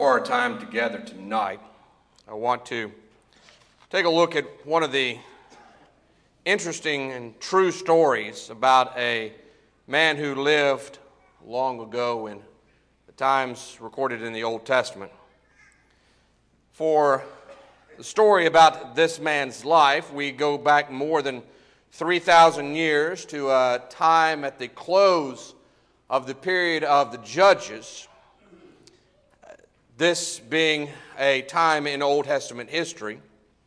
for our time together tonight, I want to take a look at one of the interesting and true stories about a man who lived long ago in the times recorded in the Old Testament. For the story about this man's life, we go back more than 3,000 years to a time at the close of the period of the Judges, this being a time in Old Testament history.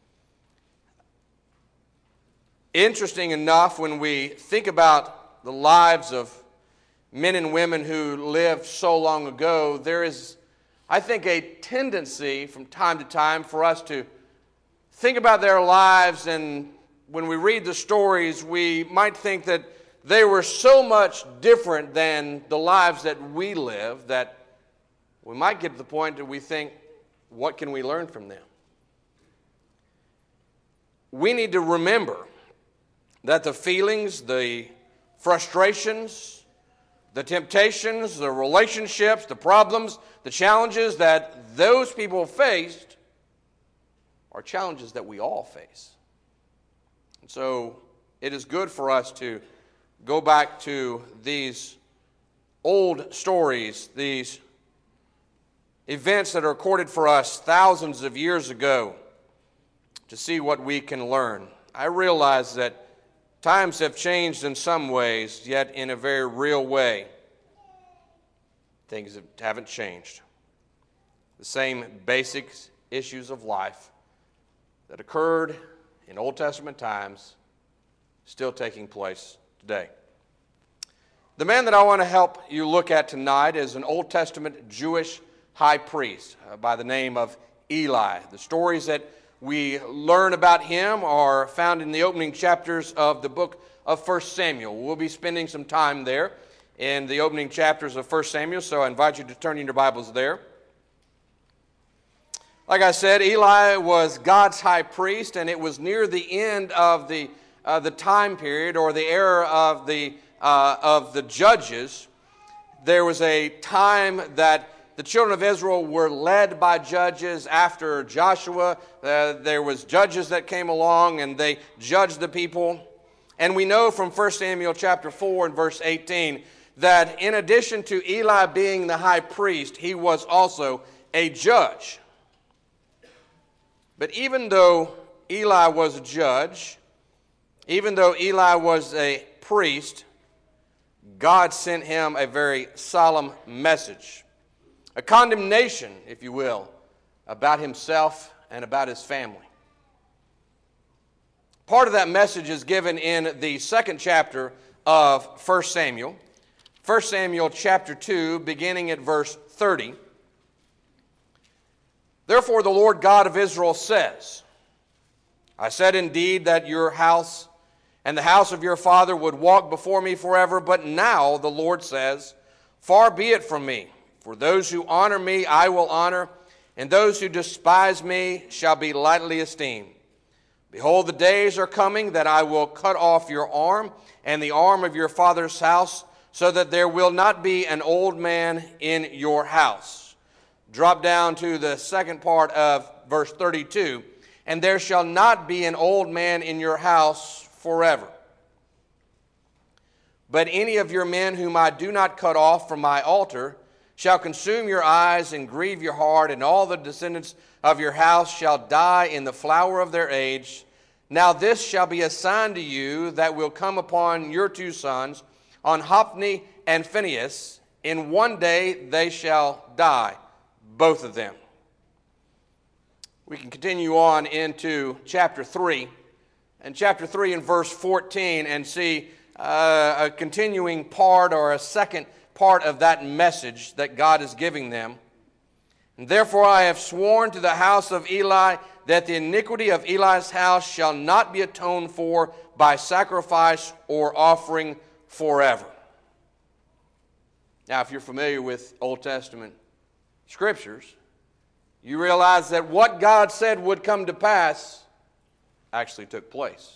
Interesting enough, when we think about the lives of men and women who lived so long ago, there is, I think, a tendency from time to time for us to think about their lives, and when we read the stories, we might think that they were so much different than the lives that we live that we might get to the point that we think, what can we learn from them? We need to remember that the feelings, the frustrations, the temptations, the relationships, the problems, the challenges that those people faced are challenges that we all face. And so it is good for us to go back to these old stories, these events that are recorded for us thousands of years ago, to see what we can learn. I realize that times have changed in some ways, yet in a very real way, things haven't changed. The same basic issues of life that occurred in Old Testament times still taking place today. The man that I want to help you look at tonight is an Old Testament Jewish high priest by the name of Eli. The stories that we learn about him are found in the opening chapters of the book of 1 Samuel. We'll be spending some time there in the opening chapters of 1 Samuel, so I invite you to turn in your Bibles there. Like I said, Eli was God's high priest, and it was near the end of the time period or the era of the judges. There was a time that the children of Israel were led by judges after Joshua. There was judges that came along and they judged the people. And we know from 1 Samuel chapter 4 and verse 18 that in addition to Eli being the high priest, he was also a judge. But even though Eli was a judge, even though Eli was a priest, God sent him a very solemn message. A condemnation, if you will, about himself and about his family. Part of that message is given in the second chapter of 1 Samuel. 1 Samuel chapter 2, beginning at verse 30. Therefore the Lord God of Israel says, I said indeed that your house and the house of your father would walk before me forever, but now the Lord says, far be it from me. For those who honor me I will honor, and those who despise me shall be lightly esteemed. Behold, the days are coming that I will cut off your arm and the arm of your father's house, so that there will not be an old man in your house. Drop down to the second part of verse 32. And there shall not be an old man in your house forever. But any of your men whom I do not cut off from my altar shall consume your eyes and grieve your heart, and all the descendants of your house shall die in the flower of their age. Now this shall be a sign to you that will come upon your two sons, on Hophni and Phinehas. In one day they shall die, both of them. We can continue on into chapter 3, and chapter 3 in verse 14, and see a continuing part or a second part of that message that God is giving them. And therefore I have sworn to the house of Eli that the iniquity of Eli's house shall not be atoned for by sacrifice or offering forever. Now, if you're familiar with Old Testament scriptures, you realize that what God said would come to pass actually took place.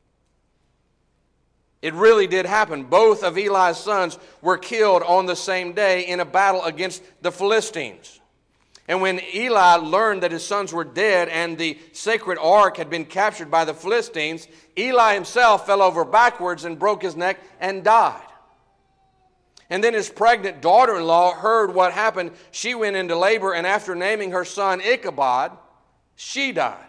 It really did happen. Both of Eli's sons were killed on the same day in a battle against the Philistines. And when Eli learned that his sons were dead and the sacred ark had been captured by the Philistines, Eli himself fell over backwards and broke his neck and died. And then his pregnant daughter-in-law heard what happened. She went into labor, and after naming her son Ichabod, she died.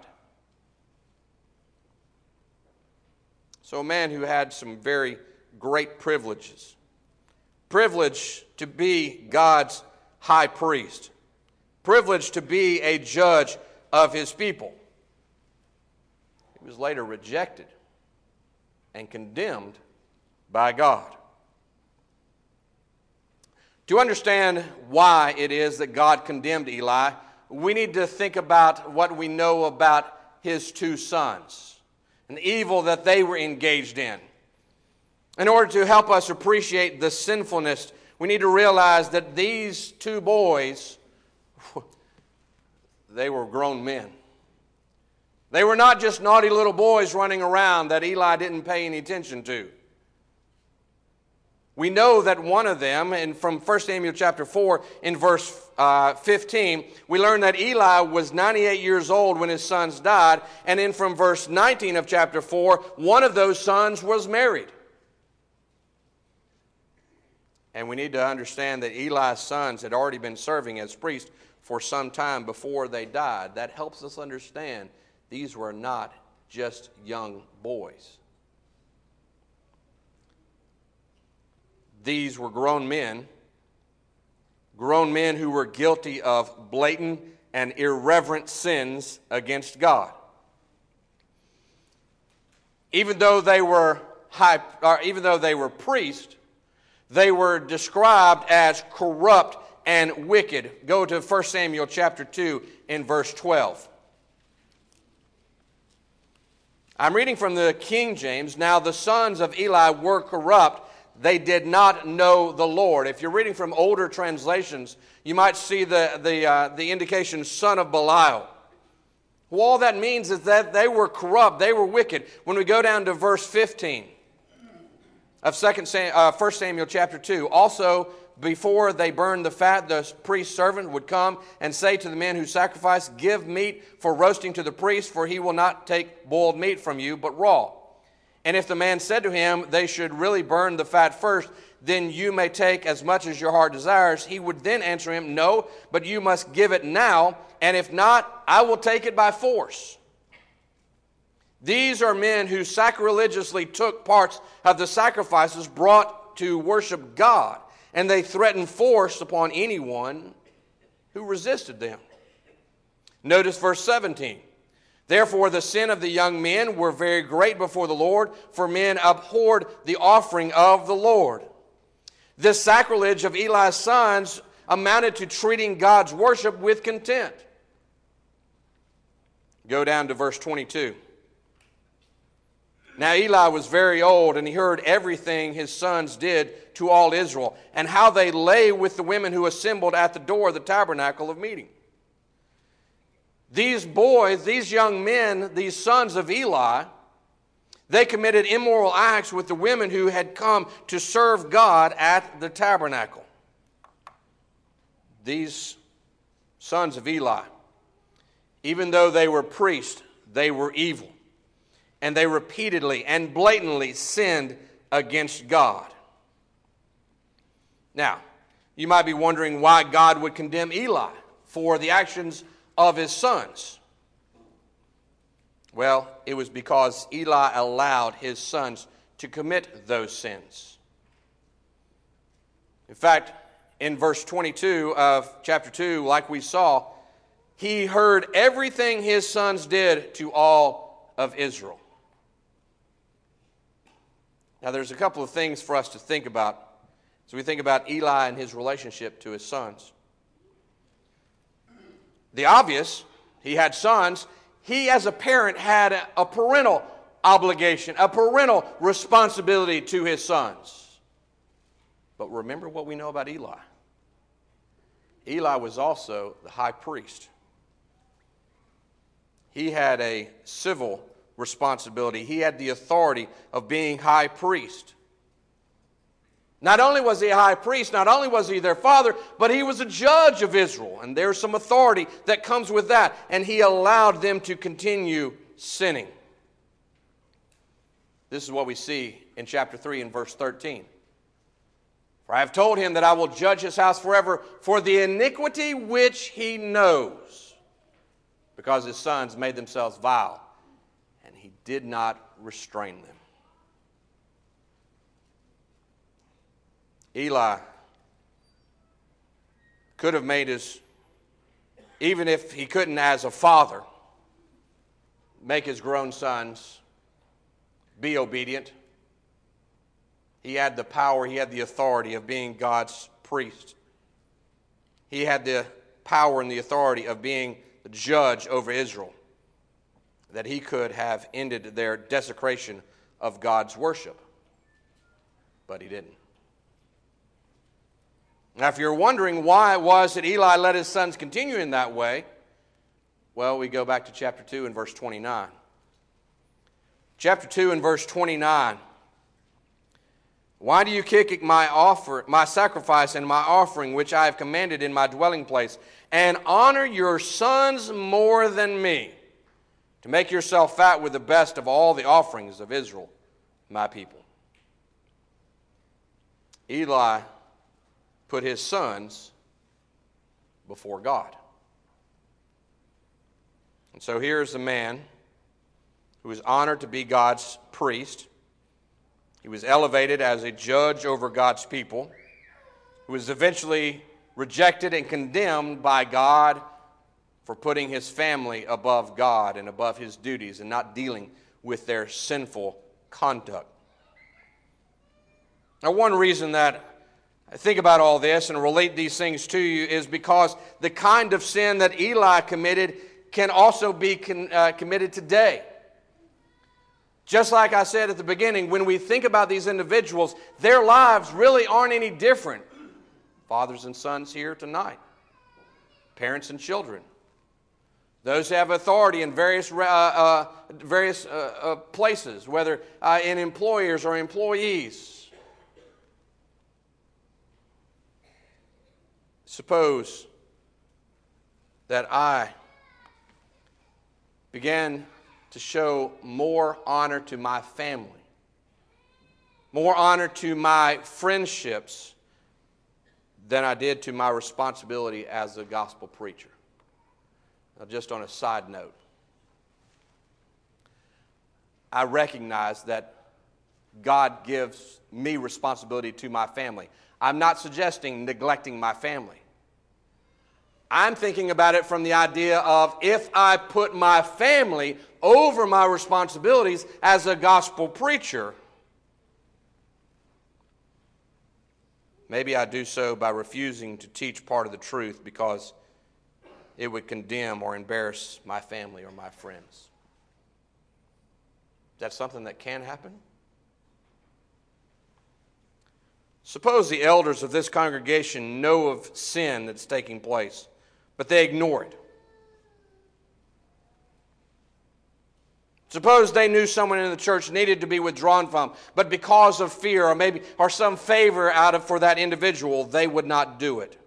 So a man who had some very great privileges. Privilege to be God's high priest. Privilege to be a judge of his people. He was later rejected and condemned by God. To understand why it is that God condemned Eli, we need to think about what we know about his two sons, and the evil that they were engaged in. In order to help us appreciate the sinfulness, we need to realize that these two boys, they were grown men. They were not just naughty little boys running around that Eli didn't pay any attention to. We know that one of them, and from 1 Samuel chapter 4, in verse 15, we learn that Eli was 98 years old when his sons died. And then from verse 19 of chapter 4, one of those sons was married. And we need to understand that Eli's sons had already been serving as priests for some time before they died. That helps us understand these were not just young boys. These were grown men who were guilty of blatant and irreverent sins against God. Even though they were priests, they were described as corrupt and wicked. Go to 1 Samuel chapter 2 in verse 12. I'm reading from the King James. Now the sons of Eli were corrupt. They did not know the Lord. If you're reading from older translations, you might see the indication son of Belial. Well, all that means is that they were corrupt. They were wicked. When we go down to verse 15 of 1 Samuel chapter 2, also before they burned the fat, the priest's servant would come and say to the men who sacrificed, "Give meat for roasting to the priest, for he will not take boiled meat from you, but raw." And if the man said to him, "They should really burn the fat first, then you may take as much as your heart desires," he would then answer him, "No, but you must give it now, and if not, I will take it by force." These are men who sacrilegiously took parts of the sacrifices brought to worship God, and they threatened force upon anyone who resisted them. Notice verse 17. Therefore the sin of the young men were very great before the Lord, for men abhorred the offering of the Lord. This sacrilege of Eli's sons amounted to treating God's worship with contempt. Go down to verse 22. Now Eli was very old, and he heard everything his sons did to all Israel, and how they lay with the women who assembled at the door of the tabernacle of meeting. These boys, these young men, these sons of Eli, they committed immoral acts with the women who had come to serve God at the tabernacle. These sons of Eli, even though they were priests, they were evil. And they repeatedly and blatantly sinned against God. Now, you might be wondering why God would condemn Eli for the actions of his sons. Well, it was because Eli allowed his sons to commit those sins. In fact, in verse 22 of chapter 2, like we saw, he heard everything his sons did to all of Israel. Now, there's a couple of things for us to think about as we think about Eli and his relationship to his sons. The obvious, he had sons. He, as a parent, had a parental obligation, a parental responsibility to his sons. But remember what we know about Eli. Eli was also the high priest. He had a civil responsibility. He had the authority of being high priest. Not only was he a high priest, not only was he their father, but he was a judge of Israel. And there's some authority that comes with that. And he allowed them to continue sinning. This is what we see in chapter 3 and verse 13. For I have told him that I will judge his house forever for the iniquity which he knows, because his sons made themselves vile, and he did not restrain them. Eli could have made even if he couldn't as a father, make his grown sons be obedient. He had the power, he had the authority of being God's priest. He had the power and the authority of being the judge over Israel, that he could have ended their desecration of God's worship. But he didn't. Now, if you're wondering why it was that Eli let his sons continue in that way, well, we go back to chapter 2 and verse 29. Chapter 2 and verse 29. Why do you kick my sacrifice and my offering, which I have commanded in my dwelling place, and honor your sons more than me, to make yourself fat with the best of all the offerings of Israel, my people? Eli put his sons before God. And so here's a man who was honored to be God's priest. He was elevated as a judge over God's people, who was eventually rejected and condemned by God for putting his family above God and above his duties and not dealing with their sinful conduct. Now, one reason that I think about all this and relate these things to you is because the kind of sin that Eli committed can also be committed today. Just like I said at the beginning, when we think about these individuals, their lives really aren't any different. Fathers and sons here tonight, parents and children, those who have authority in various places, whether in employers or employees. Suppose that I began to show more honor to my family, more honor to my friendships than I did to my responsibility as a gospel preacher. Now, just on a side note, I recognize that God gives me responsibility to my family. I'm not suggesting neglecting my family. I'm thinking about it from the idea of if I put my family over my responsibilities as a gospel preacher, maybe I do so by refusing to teach part of the truth because it would condemn or embarrass my family or my friends. Is that something that can happen? Suppose the elders of this congregation know of sin that's taking place, but they ignore it. Suppose they knew someone in the church needed to be withdrawn from, but because of fear or some favor for that individual, they would not do it.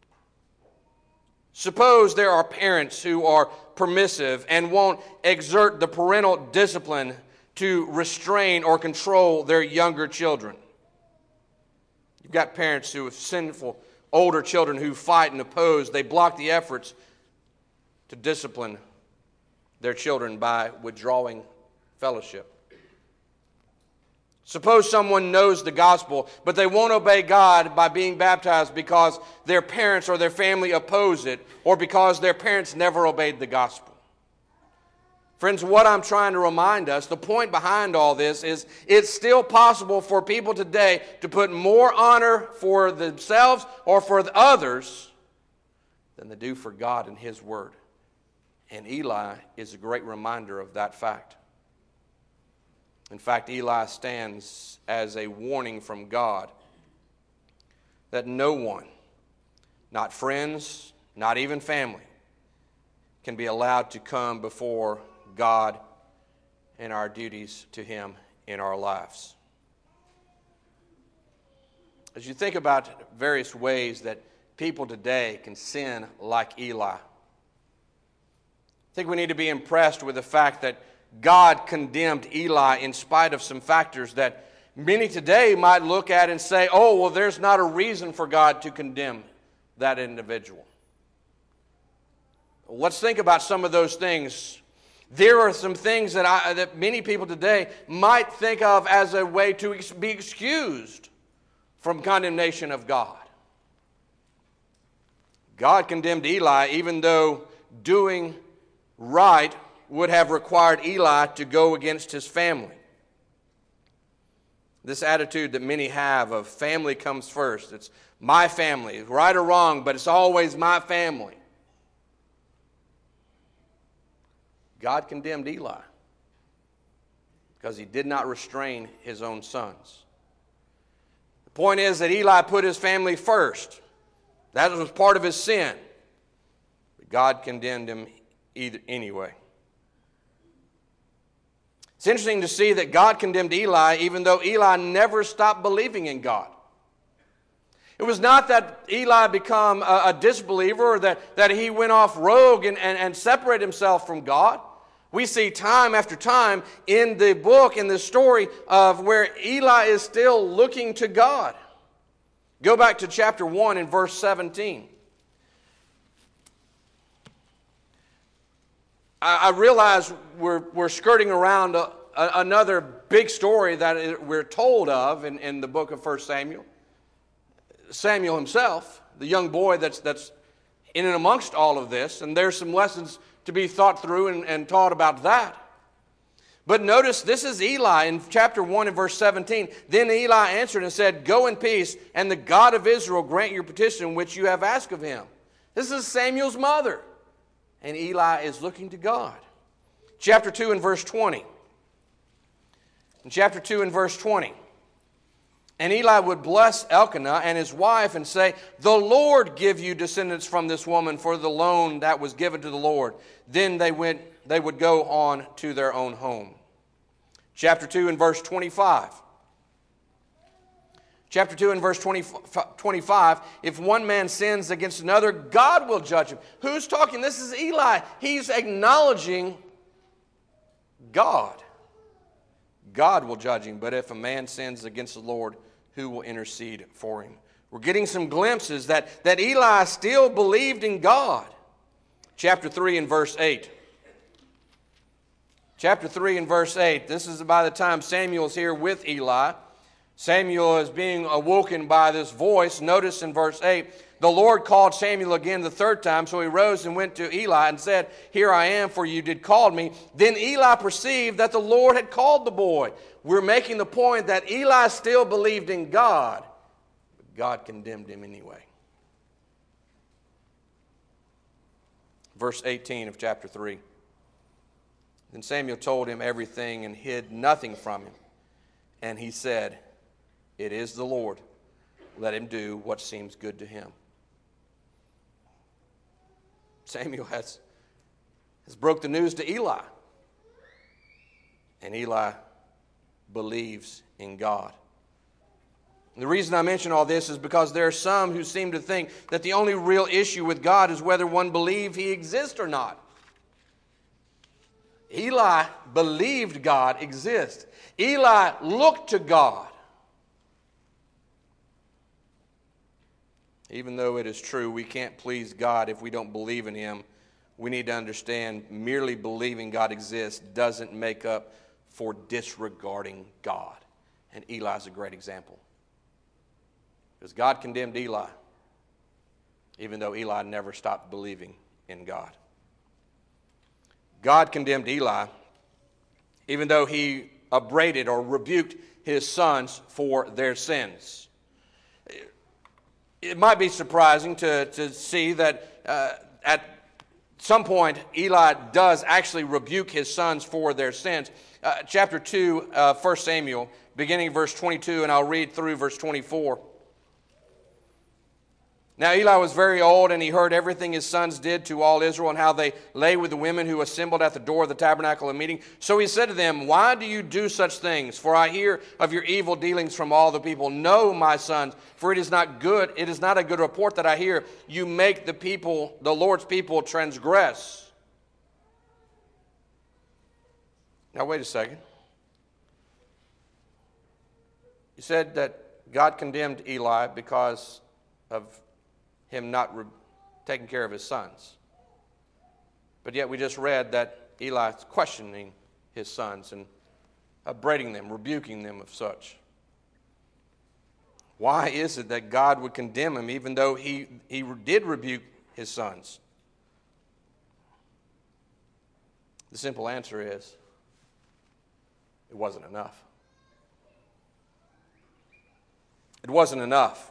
Suppose there are parents who are permissive and won't exert the parental discipline to restrain or control their younger children. You've got parents who have sinful older children who fight and oppose. They block the efforts to discipline their children by withdrawing fellowship. Suppose someone knows the gospel, but they won't obey God by being baptized because their parents or their family oppose it, or because their parents never obeyed the gospel. Friends, what I'm trying to remind us, the point behind all this is it's still possible for people today to put more honor for themselves or for the others than they do for God and His Word. And Eli is a great reminder of that fact. In fact, Eli stands as a warning from God that no one, not friends, not even family, can be allowed to come before God and our duties to Him in our lives. As you think about various ways that people today can sin like Eli, I think we need to be impressed with the fact that God condemned Eli in spite of some factors that many today might look at and say, oh, well, there's not a reason for God to condemn that individual. Let's think about some of those things. There are some things that many people today might think of as a way to be excused from condemnation of God. God condemned Eli even though doing right would have required Eli to go against his family. This attitude that many have of family comes first. It's my family, right or wrong, but it's always my family. God condemned Eli because he did not restrain his own sons. The point is that Eli put his family first. That was part of his sin. But God condemned him anyway. It's interesting to see that God condemned Eli even though Eli never stopped believing in God. It was not that Eli became a disbeliever or that he went off rogue and separated himself from God. We see time after time in the book, in the story of where Eli is still looking to God. Go back to chapter 1 and verse 17. I realize we're skirting around another big story that we're told of in the book of 1 Samuel. Samuel himself, the young boy that's in and amongst all of this, and there's some lessons to be thought through and taught about that. But notice this is Eli in chapter 1 and verse 17. Then Eli answered and said, "Go in peace, and the God of Israel grant your petition which you have asked of him." This is Samuel's mother. And Eli is looking to God. Chapter 2 and verse 20. In chapter 2 and verse 20. And Eli would bless Elkanah and his wife and say, "The Lord give you descendants from this woman for the loan that was given to the Lord." Then they would go on to their own home. Chapter 2 and verse 25. Chapter 2 and verse 25, if one man sins against another, God will judge him. Who's talking? This is Eli. He's acknowledging God. God will judge him. But if a man sins against the Lord, who will intercede for him? We're getting some glimpses that Eli still believed in God. Chapter 3 and verse 8. Chapter 3 and verse 8. This is by the time Samuel's here with Eli. Samuel is being awoken by this voice. Notice in verse 8, the Lord called Samuel again the third time, so he rose and went to Eli and said, "Here I am, for you did call me." Then Eli perceived that the Lord had called the boy. We're making the point that Eli still believed in God, but God condemned him anyway. Verse 18 of chapter 3. Then Samuel told him everything and hid nothing from him. And he said, "It is the Lord. Let him do what seems good to him." Samuel has broke the news to Eli. And Eli believes in God. And the reason I mention all this is because there are some who seem to think that the only real issue with God is whether one believes he exists or not. Eli believed God exists. Eli looked to God. Even though it is true we can't please God if we don't believe in him, we need to understand merely believing God exists doesn't make up for disregarding God. And Eli's a great example. Because God condemned Eli, even though Eli never stopped believing in God. God condemned Eli, even though he upbraided or rebuked his sons for their sins. It might be surprising to see that at some point Eli does actually rebuke his sons for their sins. Chapter 2, 1 Samuel, beginning verse 22, and I'll read through verse 24. Now Eli was very old, and he heard everything his sons did to all Israel, and how they lay with the women who assembled at the door of the tabernacle of meeting. So he said to them, "Why do you do such things? For I hear of your evil dealings from all the people. No, my sons, for it is not good. It is not a good report that I hear. You make the Lord's people transgress." Now wait a second. You said that God condemned Eli because of him not taking care of his sons. But yet we just read that Eli is questioning his sons and upbraiding them, rebuking them of such. Why is it that God would condemn him even though he did rebuke his sons? The simple answer is, it wasn't enough. It wasn't enough.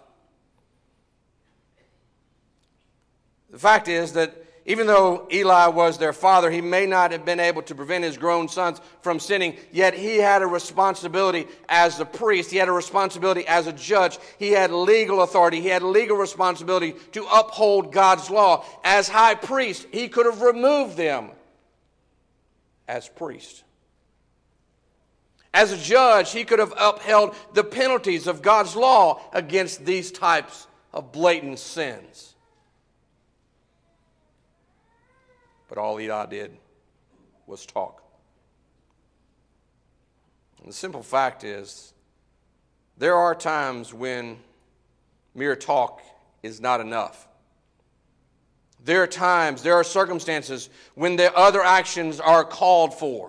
The fact is that even though Eli was their father, he may not have been able to prevent his grown sons from sinning, yet he had a responsibility as the priest. He had a responsibility as a judge. He had legal authority. He had legal responsibility to uphold God's law. As high priest, he could have removed them as priest. As a judge, he could have upheld the penalties of God's law against these types of blatant sins. But all Eli did was talk. And the simple fact is, there are times when mere talk is not enough. There are times, there are circumstances when the other actions are called for.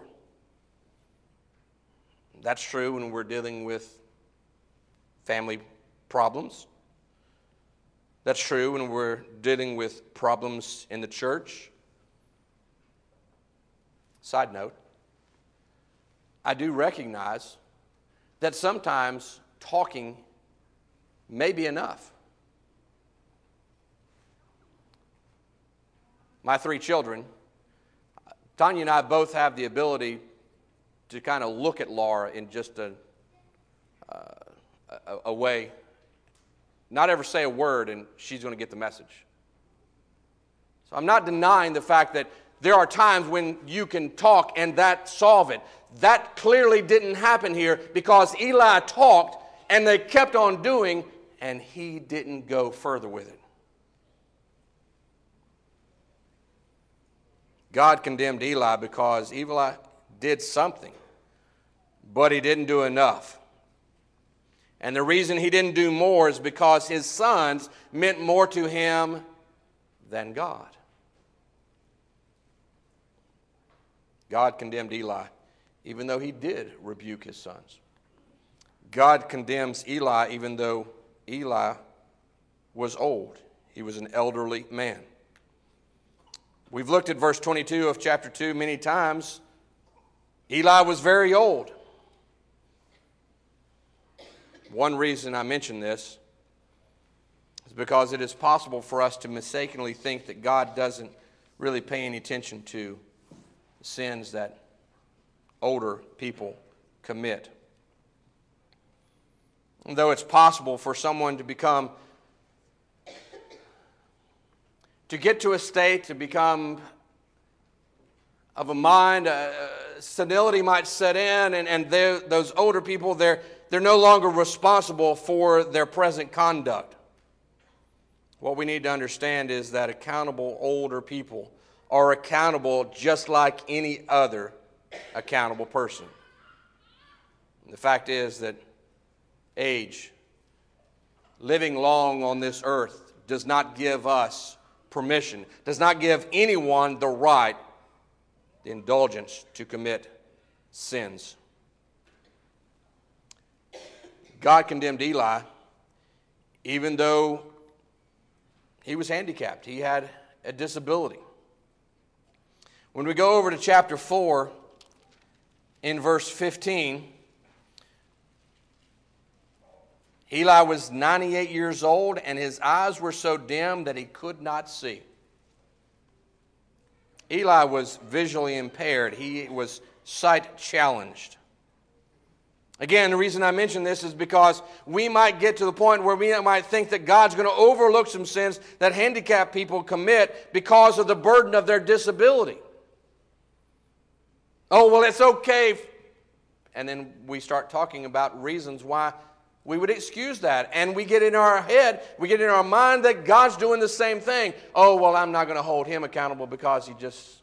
That's true when we're dealing with family problems. That's true when we're dealing with problems in the church. Side note, I do recognize that sometimes talking may be enough. My 3 children, Tanya and I both have the ability to kind of look at Laura in just a way, not ever say a word, and she's going to get the message. So I'm not denying the fact that there are times when you can talk and that solve it. That clearly didn't happen here because Eli talked and they kept on doing, and he didn't go further with it. God condemned Eli because Eli did something, but he didn't do enough. And the reason he didn't do more is because his sons meant more to him than God. God condemned Eli, even though he did rebuke his sons. God condemns Eli, even though Eli was old. He was an elderly man. We've looked at verse 22 of chapter 2 many times. Eli was very old. One reason I mention this is because it is possible for us to mistakenly think that God doesn't really pay any attention to sins that older people commit. And though it's possible for someone to get to a state, to become of a mind, senility might set in, and those older people, they're no longer responsible for their present conduct. What we need to understand is that accountable older people are accountable just like any other accountable person. And the fact is that age, living long on this earth, does not give us permission, does not give anyone the right, the indulgence to commit sins. God condemned Eli even though he was handicapped. He had a disability. When we go over to chapter 4, in verse 15, Eli was 98 years old, and his eyes were so dim that he could not see. Eli was visually impaired. He was sight challenged. Again, the reason I mention this is because we might get to the point where we might think that God's going to overlook some sins that handicapped people commit because of the burden of their disability. Oh, well, it's okay. And then we start talking about reasons why we would excuse that. And we get in our head, we get in our mind that God's doing the same thing. Oh, well, I'm not going to hold him accountable because he just...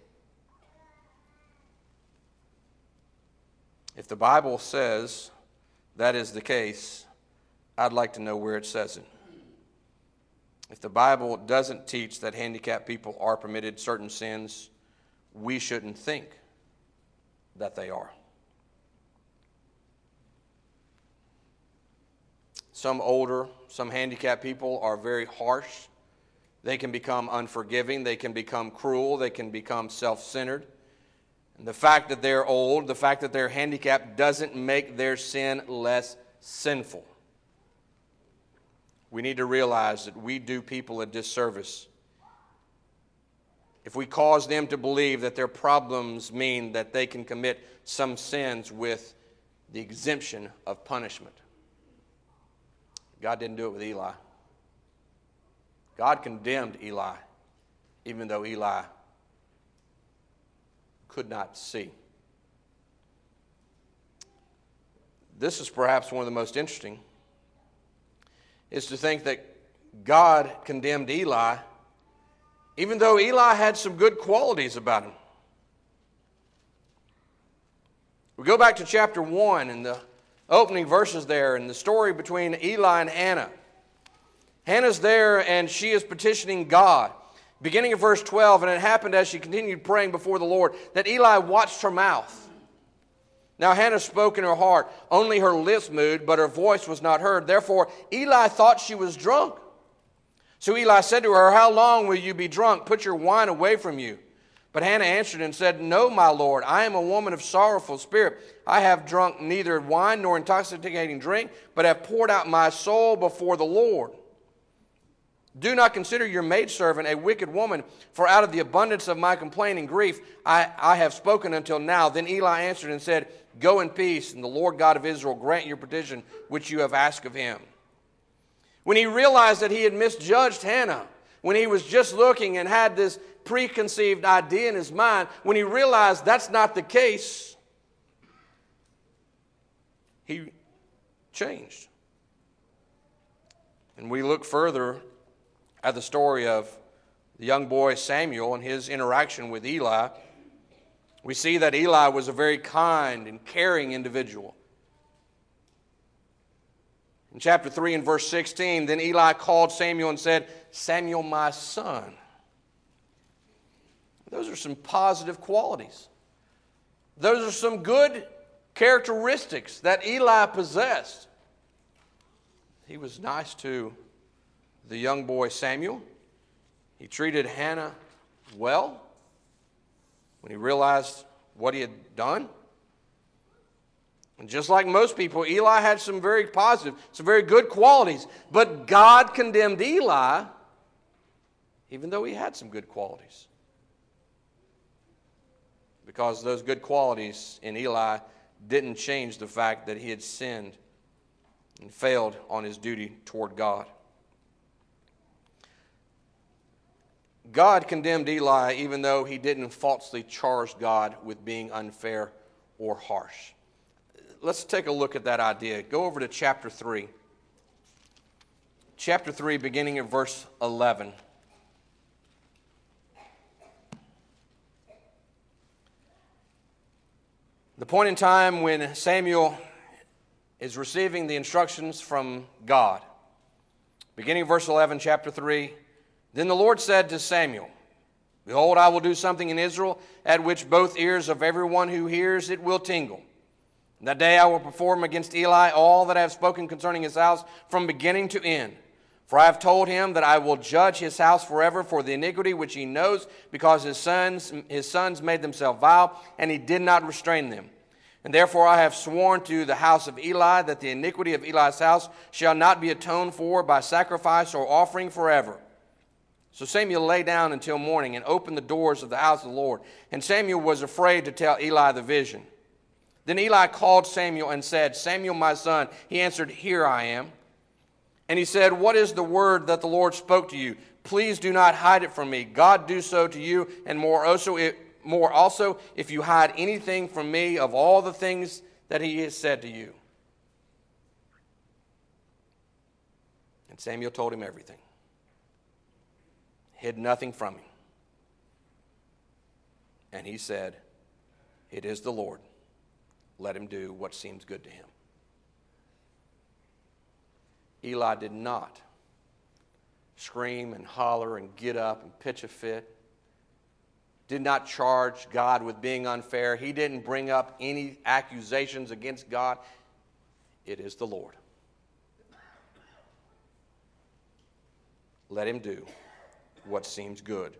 If the Bible says that is the case, I'd like to know where it says it. If the Bible doesn't teach that handicapped people are permitted certain sins, we shouldn't think that they are. Some handicapped people are very harsh. They can become unforgiving. They can become cruel. They can become self-centered. And the fact that they're old, the fact that they're handicapped doesn't make their sin less sinful. We need to realize that we do people a disservice if we cause them to believe that their problems mean that they can commit some sins with the exemption of punishment. God didn't do it with Eli. God condemned Eli, even though Eli could not see. This is perhaps one of the most interesting, is to think that God condemned Eli, even though Eli had some good qualities about him. We go back to chapter 1 and the opening verses there and the story between Eli and Hannah. Hannah's there and she is petitioning God. Beginning of verse 12, and it happened as she continued praying before the Lord that Eli watched her mouth. Now Hannah spoke in her heart, only her lips moved, but her voice was not heard. Therefore Eli thought she was drunk. So Eli said to her, "How long will you be drunk? Put your wine away from you." But Hannah answered and said, "No, my Lord, I am a woman of sorrowful spirit. I have drunk neither wine nor intoxicating drink, but have poured out my soul before the Lord. Do not consider your maidservant a wicked woman, for out of the abundance of my complaint and grief I have spoken until now." Then Eli answered and said, "Go in peace, and the Lord God of Israel grant your petition which you have asked of him." When he realized that he had misjudged Hannah, when he was just looking and had this preconceived idea in his mind, when he realized that's not the case, he changed. And we look further at the story of the young boy Samuel and his interaction with Eli. We see that Eli was a very kind and caring individual. In chapter 3 and verse 16, then Eli called Samuel and said, "Samuel, my son." Those are some positive qualities. Those are some good characteristics that Eli possessed. He was nice to the young boy Samuel. He treated Hannah well when he realized what he had done. And just like most people, Eli had some very positive, some very good qualities. But God condemned Eli even though he had some good qualities. Because those good qualities in Eli didn't change the fact that he had sinned and failed on his duty toward God. God condemned Eli even though he didn't falsely charge God with being unfair or harsh. Let's take a look at that idea. Go over to chapter 3. Chapter 3, beginning at verse 11. The point in time when Samuel is receiving the instructions from God. Beginning of verse 11, chapter 3. Then the Lord said to Samuel, "Behold, I will do something in Israel at which both ears of everyone who hears it will tingle. That day I will perform against Eli all that I have spoken concerning his house from beginning to end. For I have told him that I will judge his house forever for the iniquity which he knows, because his sons made themselves vile, and he did not restrain them. And therefore I have sworn to the house of Eli that the iniquity of Eli's house shall not be atoned for by sacrifice or offering forever." So Samuel lay down until morning and opened the doors of the house of the Lord. And Samuel was afraid to tell Eli the vision. Then Eli called Samuel and said, Samuel, my son. He answered, Here I am. And he said, What is the word that the Lord spoke to you? Please do not hide it from me. God do so to you, and more also if you hide anything from me of all the things that he has said to you. And Samuel told him everything. Hid nothing from him. And he said, It is the Lord. Let him do what seems good to him. Eli did not scream and holler and get up and pitch a fit. Did not charge God with being unfair. He didn't bring up any accusations against God. It is the Lord. Let him do what seems good.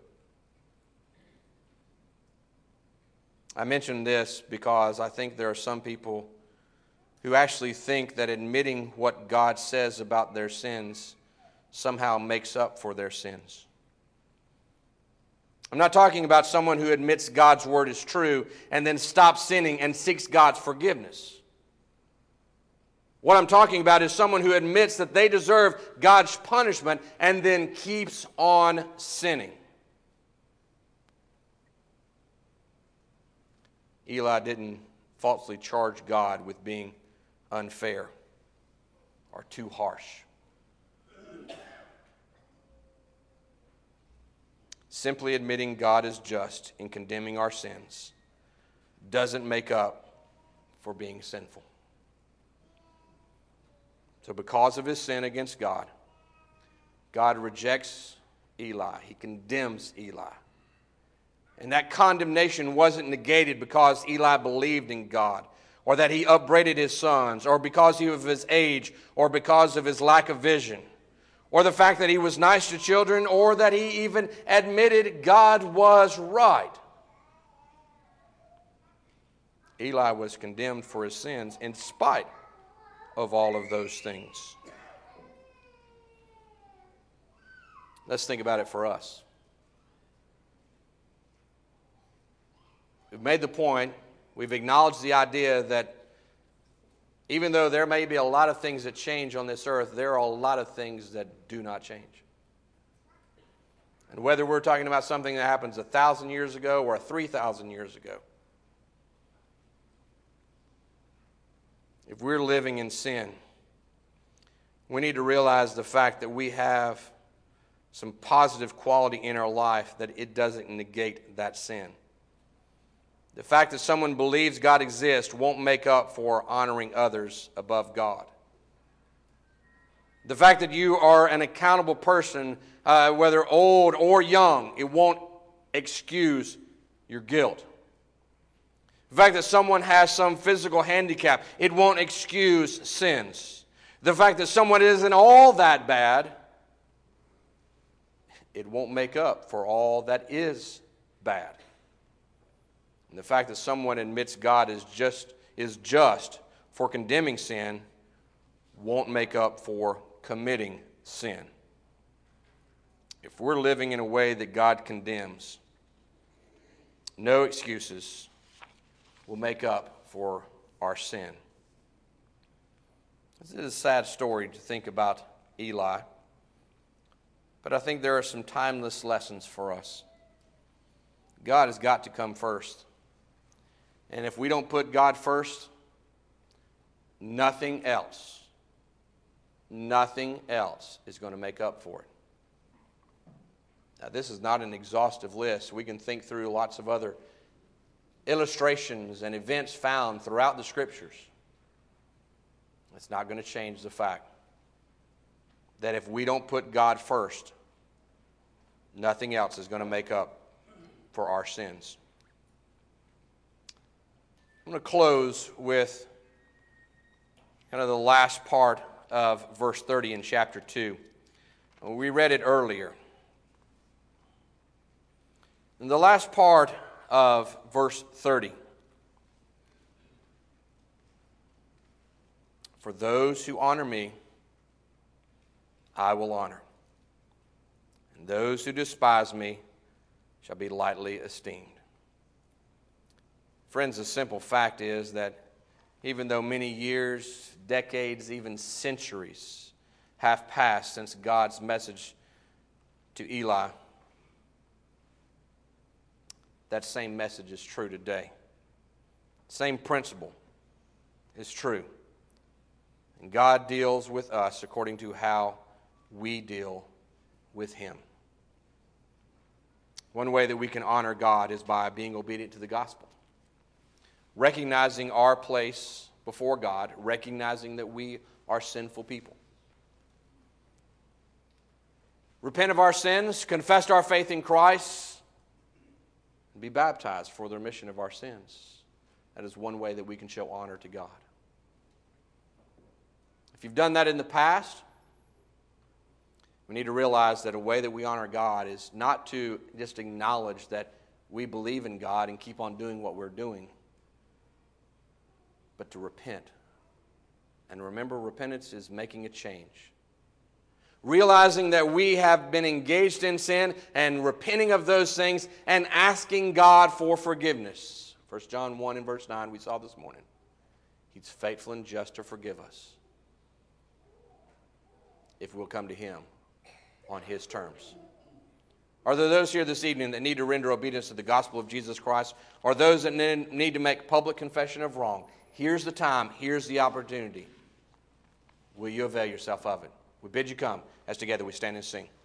I mention this because I think there are some people who actually think that admitting what God says about their sins somehow makes up for their sins. I'm not talking about someone who admits God's word is true and then stops sinning and seeks God's forgiveness. What I'm talking about is someone who admits that they deserve God's punishment and then keeps on sinning. Eli didn't falsely charge God with being unfair or too harsh. Simply admitting God is just in condemning our sins doesn't make up for being sinful. So because of his sin against God, God rejects Eli. He condemns Eli. And that condemnation wasn't negated because Eli believed in God, or that he upbraided his sons, or because of his age, or because of his lack of vision, or the fact that he was nice to children, or that he even admitted God was right. Eli was condemned for his sins in spite of all of those things. Let's think about it for us. We've made the point, we've acknowledged the idea that even though there may be a lot of things that change on this earth, there are a lot of things that do not change. And whether we're talking about something that happens 1,000 years ago or 3,000 years ago, if we're living in sin, we need to realize the fact that we have some positive quality in our life that it doesn't negate that sin. The fact that someone believes God exists won't make up for honoring others above God. The fact that you are an accountable person, whether old or young, it won't excuse your guilt. The fact that someone has some physical handicap, it won't excuse sins. The fact that someone isn't all that bad, it won't make up for all that is bad. And the fact that someone admits God is just for condemning sin won't make up for committing sin. If we're living in a way that God condemns, no excuses will make up for our sin. This is a sad story to think about Eli, but I think there are some timeless lessons for us. God has got to come first. And if we don't put God first, nothing else is going to make up for it. Now, this is not an exhaustive list. We can think through lots of other illustrations and events found throughout the Scriptures. It's not going to change the fact that if we don't put God first, nothing else is going to make up for our sins. I'm going to close with kind of the last part of verse 30 in chapter 2. We read it earlier. In the last part of verse 30, for those who honor me, I will honor. And those who despise me shall be lightly esteemed. Friends, the simple fact is that even though many years, decades, even centuries have passed since God's message to Eli, that same message is true today. Same principle is true. And God deals with us according to how we deal with Him. One way that we can honor God is by being obedient to the gospel. Recognizing our place before God, recognizing that we are sinful people. Repent of our sins, confess our faith in Christ, and be baptized for the remission of our sins. That is one way that we can show honor to God. If you've done that in the past, we need to realize that a way that we honor God is not to just acknowledge that we believe in God and keep on doing what we're doing, but to repent. And remember, repentance is making a change. Realizing that we have been engaged in sin and repenting of those things and asking God for forgiveness. 1 John 1 and verse 9 we saw this morning. He's faithful and just to forgive us if we'll come to Him on His terms. Are there those here this evening that need to render obedience to the gospel of Jesus Christ, or those that need to make public confession of wrong? Here's the time. Here's the opportunity. Will you avail yourself of it? We bid you come as together we stand and sing.